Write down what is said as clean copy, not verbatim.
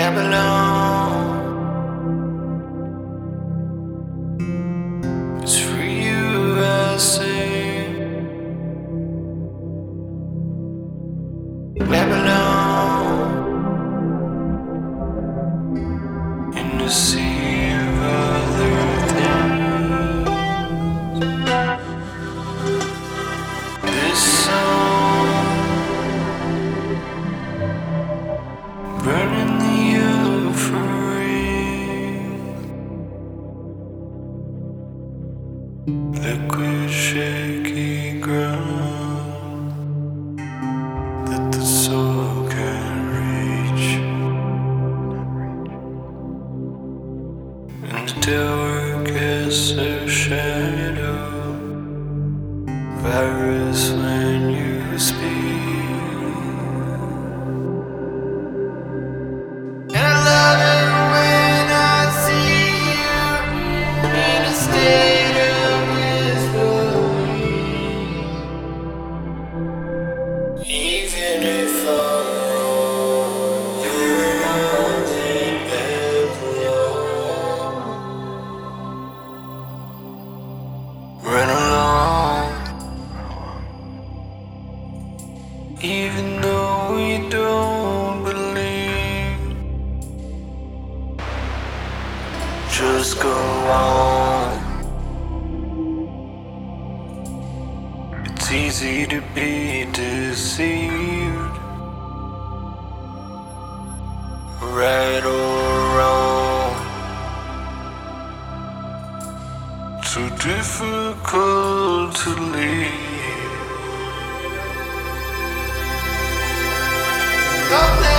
It's for you, I say. Babylon, in the sea of other things. This song, burning the offering, liquid shaky ground that the soul can reach, and the tower casts a shadow, virus when you speak. And I love it when I see you in a state of whispering. Even if I'm wrong, you're not in Babylon. Run along, even though we don't believe. Just go on. It's easy to be deceived, right or wrong. So difficult to leave.